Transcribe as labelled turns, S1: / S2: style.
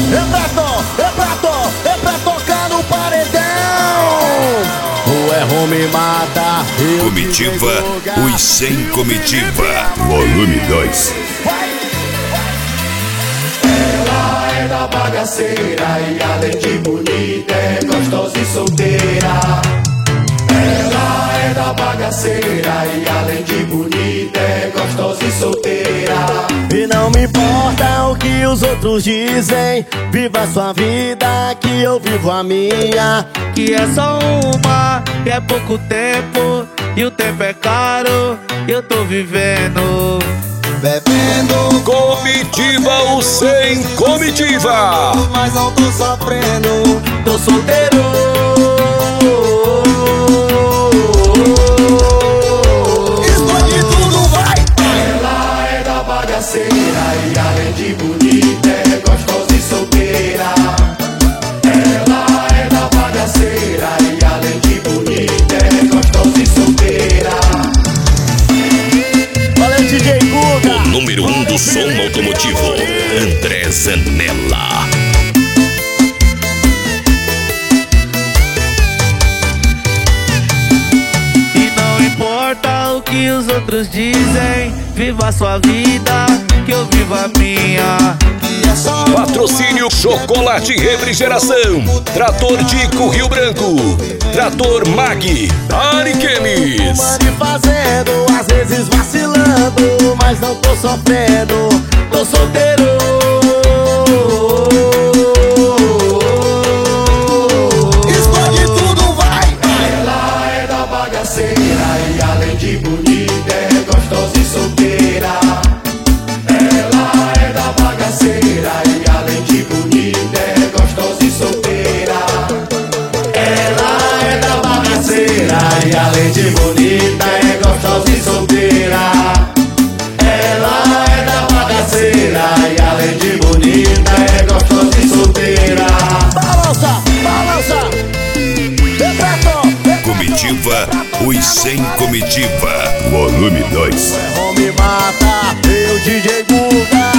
S1: É pra tocar no paredão. O erro me mata.
S2: Comitiva, os 100 Comitiva.
S3: Volume 2.
S4: Ela é da bagaceira e além de bonita é gostosa e solteira. Ela é da bagaceira e além de bonita é gostosa e solteira.
S1: E não me importa o que os outros dizem, viva a sua vida que eu vivo a minha.
S5: Que é só uma, que é pouco tempo, e o tempo é caro, eu tô vivendo.
S1: Bebendo,
S3: Comitiva, o 100 Comitiva.
S1: mas não tô sofrendo, tô solteiro. Esconde tudo, vai!
S4: Ela é da bagaceira e além de bonita é gostosa e solteira. Ela é da bagaceira e além de bonita é gostosa e solteira.
S1: Valeu, DJ Guga!
S2: O número 1 do som automotivo, André Zanella.
S5: E não importa o que os outros dizem, viva a sua vida, que eu vivo a minha.
S3: Patrocínio Chocolate e Refrigeração. Trator Dico Rio Branco. Trator Mag. Ariquemes.
S1: Mano fazendo, às vezes vacilando, mas não tô sofrendo, tô solteiro. Esconde tudo, vai!
S4: Ela é da bagaceira e além de bonita é gostosa e solteira. Ela é da bagaceira e além de bonita é gostosa e solteira. Ela é da bagaceira e além de bonita é gostosa e solteira. Ela é da bagaceira e além de bonita é gostosa e solteira.
S1: Balança, balança!
S2: Comitiva, os 100 Comitiva.
S3: Volume 2.
S1: O erro me mata, eu DJ Guga.